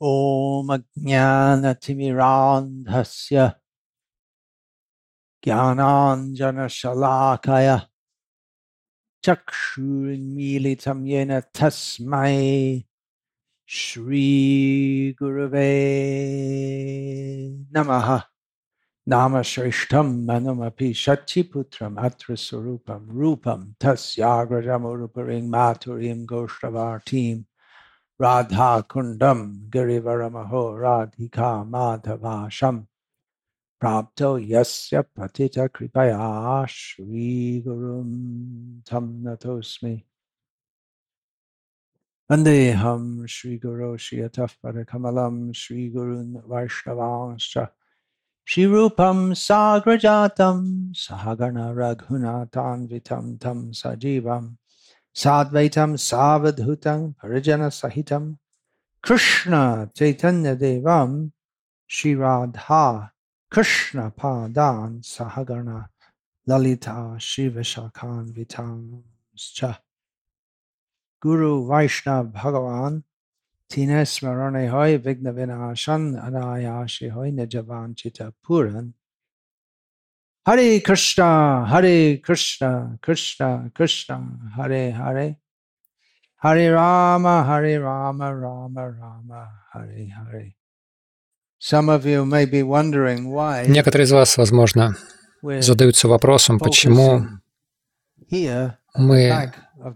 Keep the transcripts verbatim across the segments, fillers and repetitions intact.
Om Ajnana-timirandhasya Jnananjana-shalakaya Chakshurunmilitam yena tasmai Shri Gurave Namaha. Nama Shrishtam Manumapi Shachiputram Atra Surupam Rupam Tasyagrajam Uruparing Maturim Goshtavartim Radha Kundam Girivaramaho Radhika Madhavasham Prapto Yasya Patita Kripaya Shri Gurum Tam Natosmi Vandeham Shri Guru Shiyataf Padakamalam Shri Gurun Vaishnavanscha Shri Rupam Sagrajatam Sahagana Raghunatan Vitam Tam Sajivam Sadvaitam Savadhutam Parijana Sahitam Krishna Chaitanya Devam Shri Radha Krishna Padan Sahagana Lalita Shivashakan Vitam Scha Guru Vaishnav Bhagavan Tine Smarane Hoy Vigna Vinashan Anayashi Hoy Nijavan Chita Puran Hare Krishna Hare Krishna Krishna Krishna Hare Hare Hare Rama Hare Rama Rama Rama Hare Hare. Some of you may be wondering why. Некоторые из вас, возможно, задаются вопросом, почему мы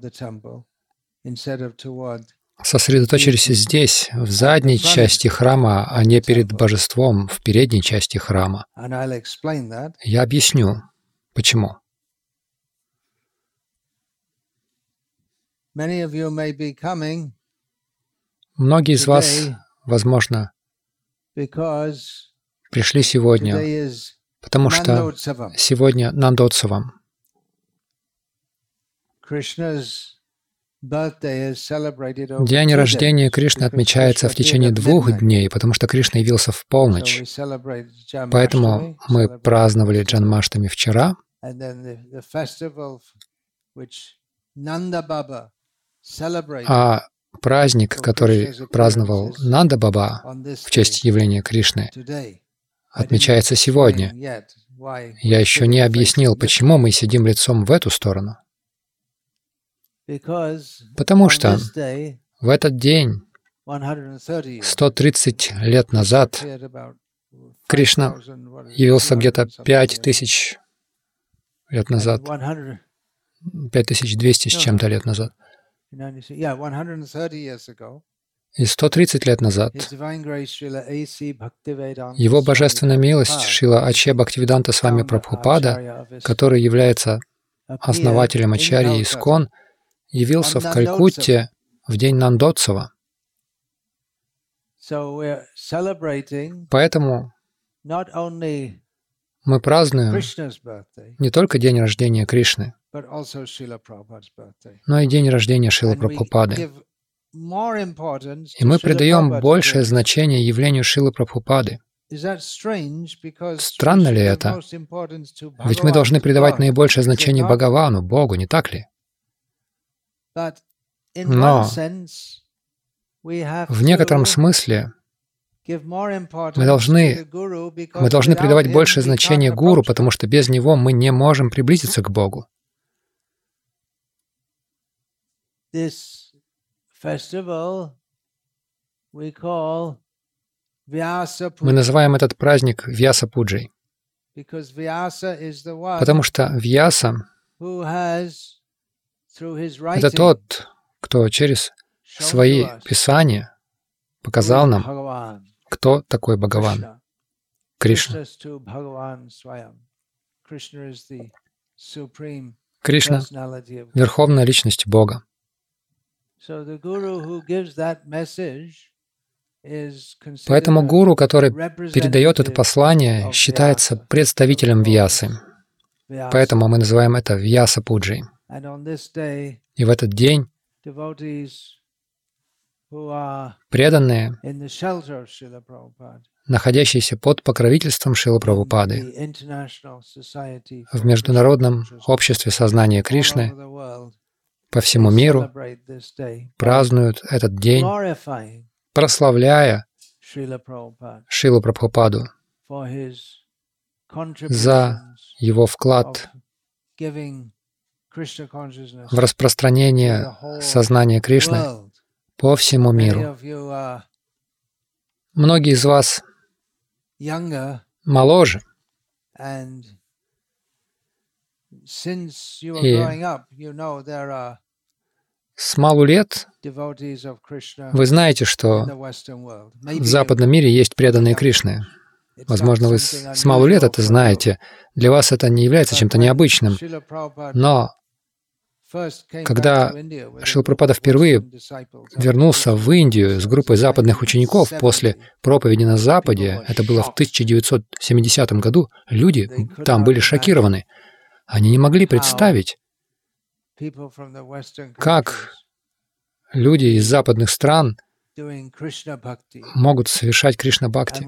сосредоточились здесь, в задней части храма, а не перед божеством, в передней части храма. Я объясню, почему. Многие из вас, возможно, пришли сегодня, потому что сегодня Нандотсавам. День рождения Кришны отмечается в течение двух дней, потому что Кришна явился в полночь. Поэтому мы праздновали Джанмаштами вчера, а праздник, который праздновал Нанда Баба в честь явления Кришны, отмечается сегодня. Я еще не объяснил, почему мы сидим лицом в эту сторону. Потому что в этот день, сто тридцать лет назад, Кришна явился где-то пять тысяч лет назад, пять тысяч двести с чем-то лет назад. И сто тридцать лет назад Его Божественная милость Шрила Аче Бхактивиданта Свами Прабхупада, который является основателем Ачарьи Искон, явился в Калькутте в день Нандотсава. Поэтому мы празднуем не только день рождения Кришны, но и день рождения Шрилы Прабхупады. И мы придаем большее значение явлению Шрилы Прабхупады. Странно ли это? Ведь мы должны придавать наибольшее значение Бхагавану, Богу, не так ли? Но в некотором смысле мы должны, мы должны придавать большее значение Гуру, потому что без него мы не можем приблизиться к Богу. Мы называем этот праздник Вьяса-пуджей, потому что Вьяса — это тот, кто через свои писания показал нам, кто такой Бхагаван, Кришна. Кришна — Верховная Личность Бога. Поэтому гуру, который передает это послание, считается представителем Вьясы. Поэтому мы называем это Вьяса-пуджей. И в этот день преданные, находящиеся под покровительством Шрилы Прабхупады в Международном обществе сознания Кришны по всему миру, празднуют этот день, прославляя Шрилу Прабхупаду за его вклад в распространение сознания Кришны по всему миру. Многие из вас моложе, и с малу лет вы знаете, что в западном мире есть преданные Кришны. Возможно, вы с малу лет это знаете. Для вас это не является чем-то необычным. Но когда Шрила Прабхупада впервые вернулся в Индию с группой западных учеников после проповеди на Западе, это было в тысяча девятьсот семидесятом году, люди там были шокированы. Они не могли представить, как люди из западных стран могут совершать Кришна-бхакти.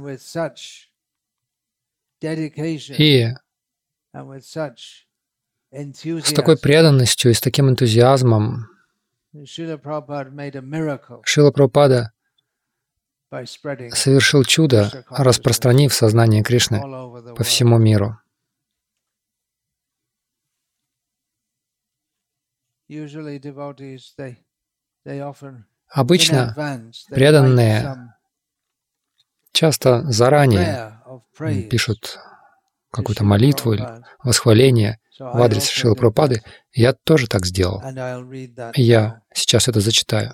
И с такой преданностью и с таким энтузиазмом Шрила Прабхупада совершил чудо, распространив сознание Кришны по всему миру. Обычно преданные часто заранее пишут какую-то молитву или восхваление в адрес Шрилы Прабхупады. Я тоже так сделал. Я сейчас это зачитаю.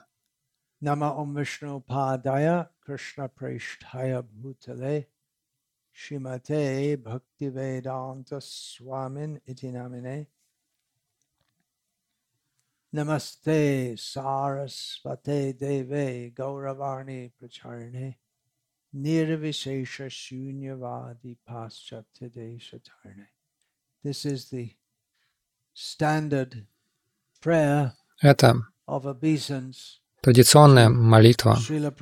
Намасте Сарасвате Деве Гаураварни Прачарне Nirvishesha Shunyavadi Paschatade Shatarne. This is the standard prayer Это of obeisance, традиционная молитва,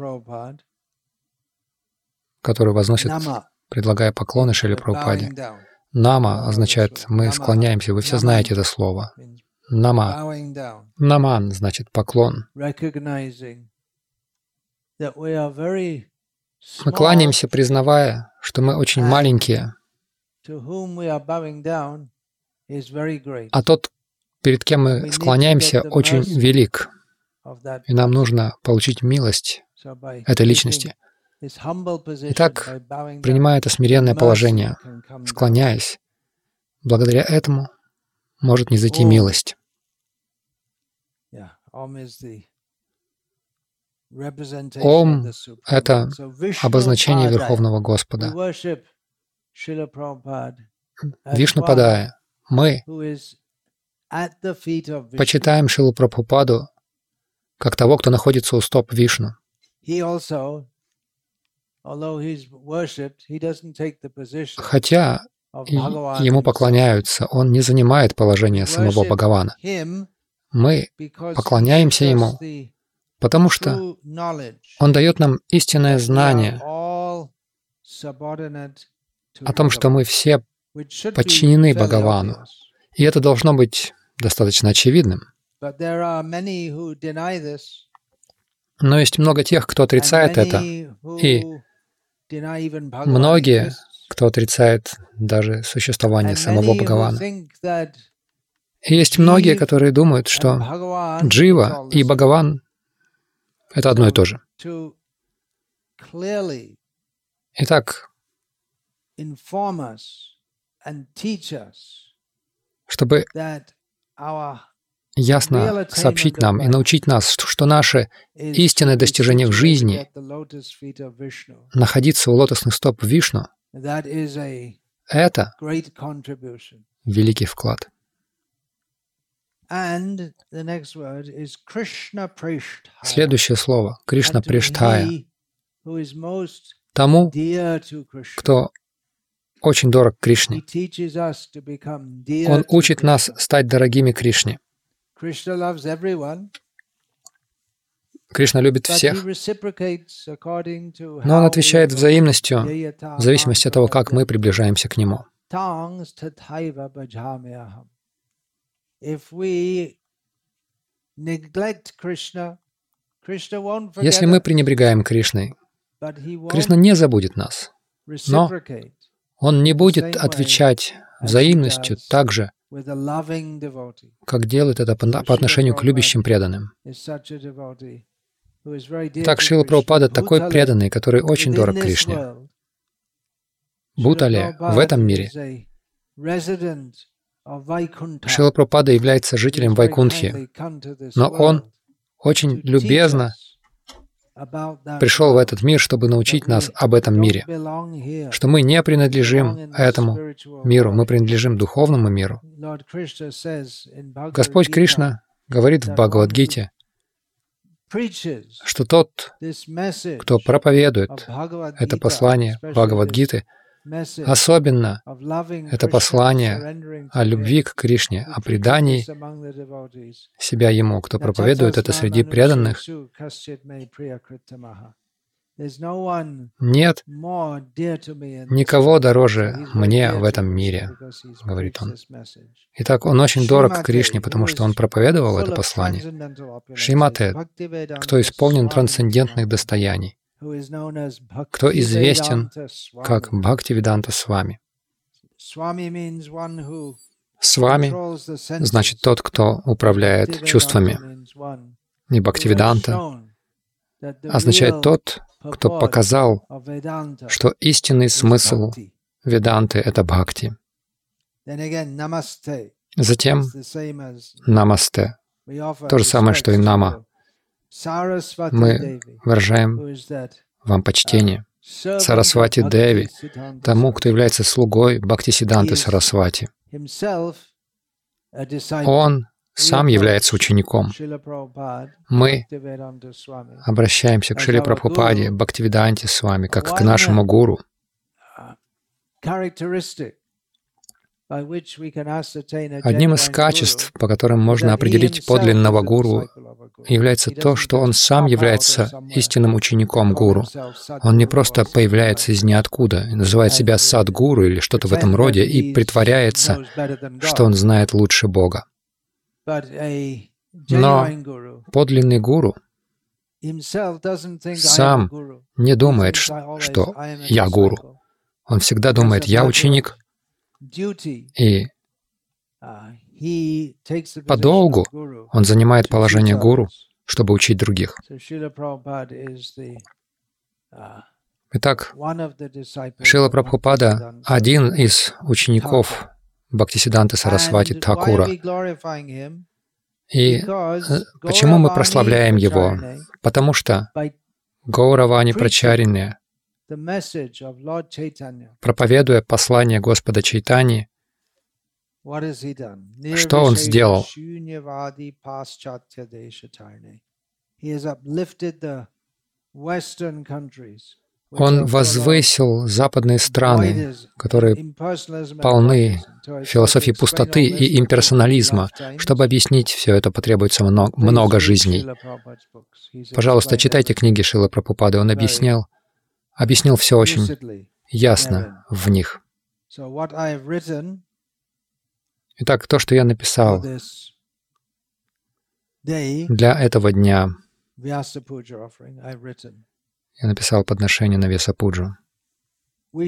которую возносят, предлагая поклоны Шриле Прабхупаде. Нама означает «мы склоняемся». Вы все знаете это слово. Нама. Наман значит «поклон». Мы кланяемся, признавая, что мы очень маленькие, а тот, перед кем мы склоняемся, очень велик, и нам нужно получить милость этой личности. Итак, принимая это смиренное положение, склоняясь, благодаря этому может низойти милость. Ом — это обозначение Верховного Господа. Вишнупадая. Мы почитаем Шрилу Прабхупаду как того, кто находится у стоп Вишну. Хотя ему поклоняются, он не занимает положение самого Бхагавана. Мы поклоняемся ему, потому что он дает нам истинное знание о том, что мы все подчинены Бхагавану. И это должно быть достаточно очевидным. Но есть много тех, кто отрицает это, и многие, кто отрицает даже существование самого Бхагавана. И есть многие, которые думают, что Джива и Бхагаван — это одно и то же. Итак, чтобы ясно сообщить нам и научить нас, что наше истинное достижение в жизни — находиться у лотосных стоп Вишну — это великий вклад. Следующее слово — Кришна Прештхая. Тому, кто очень дорог Кришне. Он учит нас стать дорогими Кришне. Кришна любит всех, но Он отвечает взаимностью в зависимости от того, как мы приближаемся к Нему. Если мы пренебрегаем Кришной, Кришна не забудет нас, но Он не будет отвечать взаимностью так же, как делает это по отношению к любящим преданным. Так Шрила Прабхупада такой преданный, который очень дорог Кришне. Бхутале, в этом мире, Шрила Прабхупада является жителем Вайкунтхи, но он очень любезно пришел в этот мир, чтобы научить нас об этом мире, что мы не принадлежим этому миру, мы принадлежим духовному миру. Господь Кришна говорит в Бхагавад-гите, что тот, кто проповедует это послание Бхагавад-гиты, особенно это послание о любви к Кришне, о предании себя Ему, кто проповедует это среди преданных. Нет никого дороже мне в этом мире, говорит он. Итак, он очень дорог Кришне, потому что он проповедовал это послание. Шримате, кто исполнен трансцендентных достояний, кто известен как Бхактивиданта Свами. Свами значит тот, кто управляет чувствами. И Бхактивиданта означает тот, кто показал, что истинный смысл Веданты — это Бхакти. Затем Намасте. То же самое, что и Нама. Мы выражаем вам почтение. Сарасвати Деви, тому, кто является слугой Бхактисиддханты Сарасвати. Он сам является учеником. Мы обращаемся к Шриле Прабхупаде, Бхактивиданте Свами, как к нашему гуру. Одним из качеств, по которым можно определить подлинного гуру, является то, что он сам является истинным учеником гуру. Он не просто появляется из ниоткуда, называет себя садгуру или что-то в этом роде и притворяется, что он знает лучше Бога. Но подлинный гуру сам не думает, что «я гуру». Он всегда думает «я ученик». И подолгу он занимает положение гуру, чтобы учить других. Итак, Шрила Прабхупада — один из учеников Бхактисиддханты Сарасвати Тхакура. И почему мы прославляем его? Потому что Гауравани Прачарья, проповедуя послание Господа Чайтаньи, что он сделал? Он возвысил западные страны, которые полны философии пустоты и имперсонализма. Чтобы объяснить все это, потребуется много, много жизней. Пожалуйста, читайте книги Шрилы Прабхупады. Он объяснял, объяснил все очень ясно в них. Итак, то, что я написал для этого дня, я написал подношение на Вьясапуджу. Мы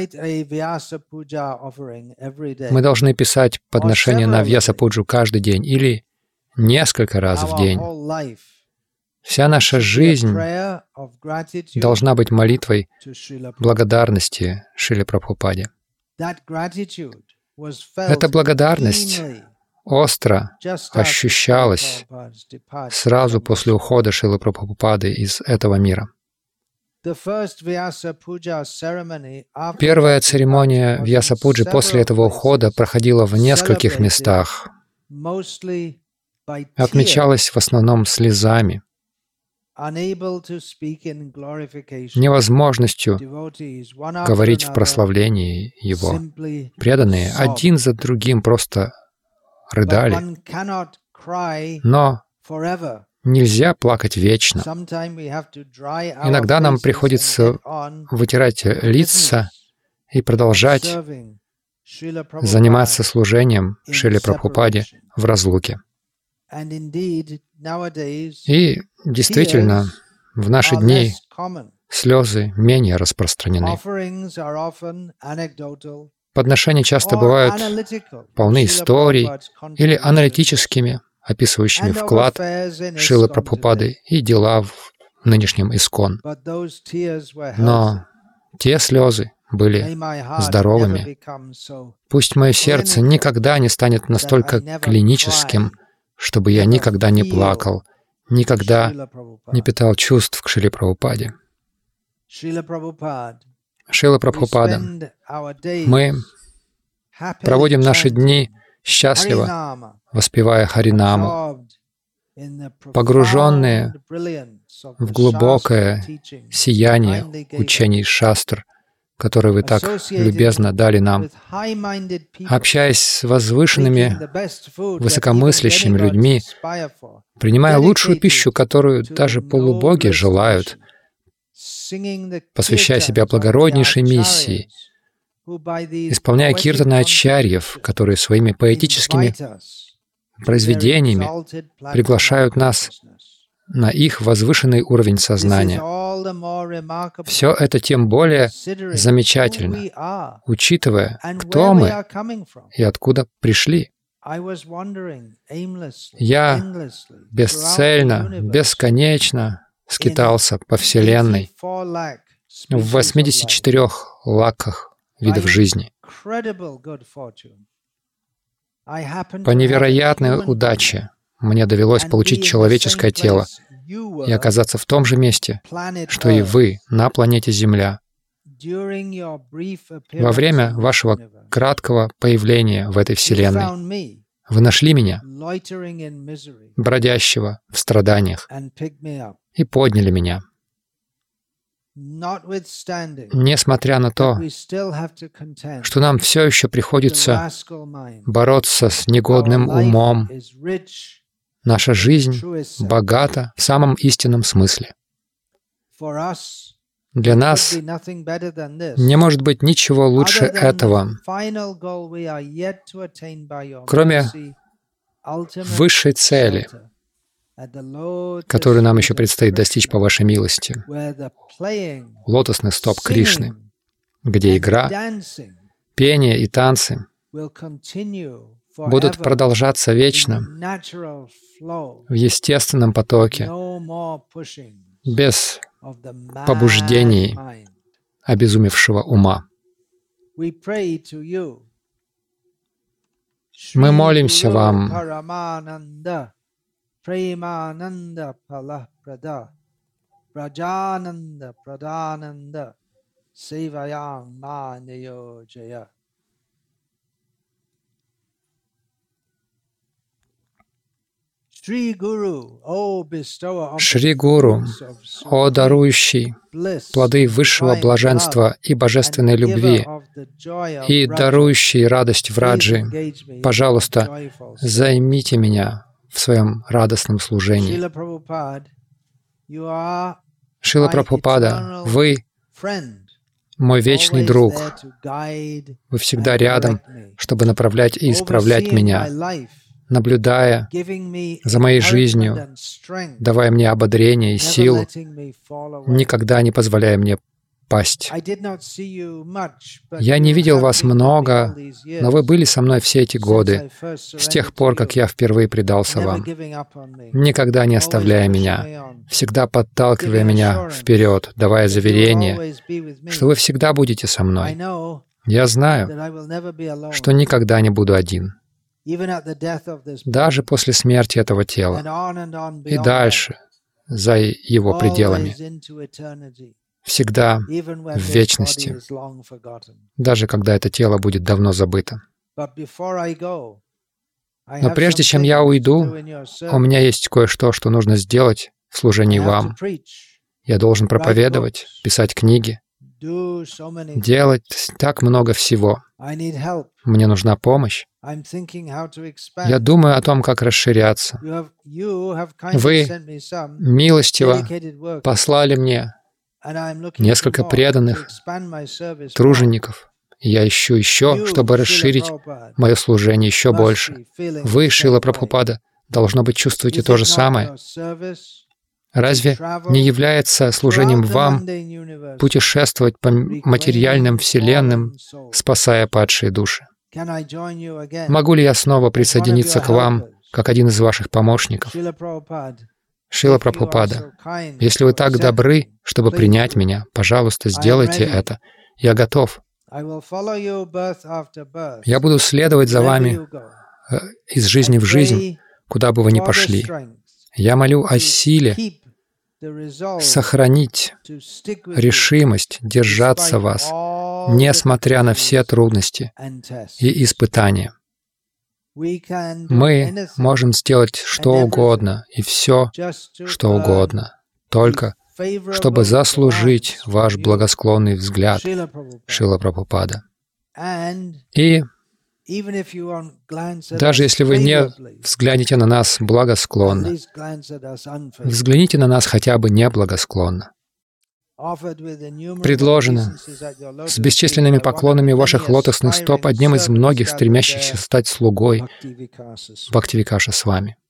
должны писать подношение на Вьясапуджу каждый день или несколько раз в день. Вся наша жизнь должна быть молитвой благодарности Шриле Прабхупаде. Эта благодарность остро ощущалась сразу после ухода Шрилы Прабхупады из этого мира. Первая церемония Вьясапуджи после этого ухода проходила в нескольких местах. Отмечалась в основном слезами, невозможностью говорить в прославлении Его. Преданные один за другим просто рыдали. Но нельзя плакать вечно. Иногда нам приходится вытирать лица и продолжать заниматься служением Шриле Прабхупаде в разлуке. И действительно, в наши дни слезы менее распространены. Подношения часто бывают полны историй или аналитическими, описывающими вклад Шрилы Прабхупады и дела в нынешнем ИСККОН. Но те слезы были здоровыми. Пусть мое сердце никогда не станет настолько клиническим, чтобы я никогда не плакал, никогда не питал чувств к Шриле Прабхупаде. Шрила Прабхупада, мы проводим наши дни счастливо, воспевая Харинаму, погруженные в глубокое сияние учений шастр, которые вы так любезно дали нам, общаясь с возвышенными, высокомыслящими людьми, принимая лучшую пищу, которую даже полубоги желают, посвящая себя благороднейшей миссии, исполняя киртаны ачарьев, которые своими поэтическими произведениями приглашают нас на их возвышенный уровень сознания. Все это тем более замечательно, учитывая, кто мы и откуда пришли. Я бесцельно, бесконечно скитался по Вселенной в восьмидесяти четырёх лаках видов жизни. По невероятной удаче мне довелось получить человеческое тело и оказаться в том же месте, что и вы на планете Земля. Во время вашего краткого появления в этой Вселенной вы нашли меня, бродящего в страданиях, и подняли меня. Несмотря на то, что нам все еще приходится бороться с негодным умом, наша жизнь богата в самом истинном смысле. Для нас не может быть ничего лучше этого, кроме высшей цели, которую нам еще предстоит достичь по вашей милости. Лотосный стоп Кришны, где игра, пение и танцы будут продолжаться вечно в естественном потоке, без побуждений обезумевшего ума. Мы молимся вам, Премананда Палапрада, Браджананда Прадананда, Севаян Маньо Джая. Шри Гуру, о дарующий плоды высшего блаженства и божественной любви, и дарующий радость в раджи, пожалуйста, займите меня в своем радостном служении. Шрила Прабхупада, вы мой вечный друг. Вы всегда рядом, чтобы направлять и исправлять меня, наблюдая за моей жизнью, давая мне ободрение и силу, никогда не позволяя мне пасть. Я не видел вас много, но вы были со мной все эти годы, с тех пор, как я впервые предался вам, никогда не оставляя меня, всегда подталкивая меня вперед, давая заверение, что вы всегда будете со мной. Я знаю, что никогда не буду один. Даже после смерти этого тела и дальше, за его пределами, всегда в вечности, даже когда это тело будет давно забыто. Но прежде чем я уйду, у меня есть кое-что, что нужно сделать в служении вам. Я должен проповедовать, писать книги, делать так много всего. Мне нужна помощь. Я думаю о том, как расширяться. Вы милостиво послали мне несколько преданных тружеников. Я ищу еще, чтобы расширить мое служение еще больше. Вы, Шрила Прабхупада, должно быть, чувствуете то же самое. Разве не является служением вам путешествовать по материальным вселенным, спасая падшие души? Могу ли я снова присоединиться к вам, как один из ваших помощников? Шрила Прабхупада, если вы так добры, чтобы принять меня, пожалуйста, сделайте это. Я готов. Я буду следовать за вами из жизни в жизнь, куда бы вы ни пошли. Я молю о силе сохранить решимость держаться вас, несмотря на все трудности и испытания. Мы можем сделать что угодно и все, что угодно, только чтобы заслужить ваш благосклонный взгляд, Шрила Прабхупада. И даже если вы не взглянете на нас благосклонно, взгляните на нас хотя бы неблагосклонно. Предложено с бесчисленными поклонами ваших лотосных стоп одним из многих, стремящихся стать слугой Бхактивикаша с вами.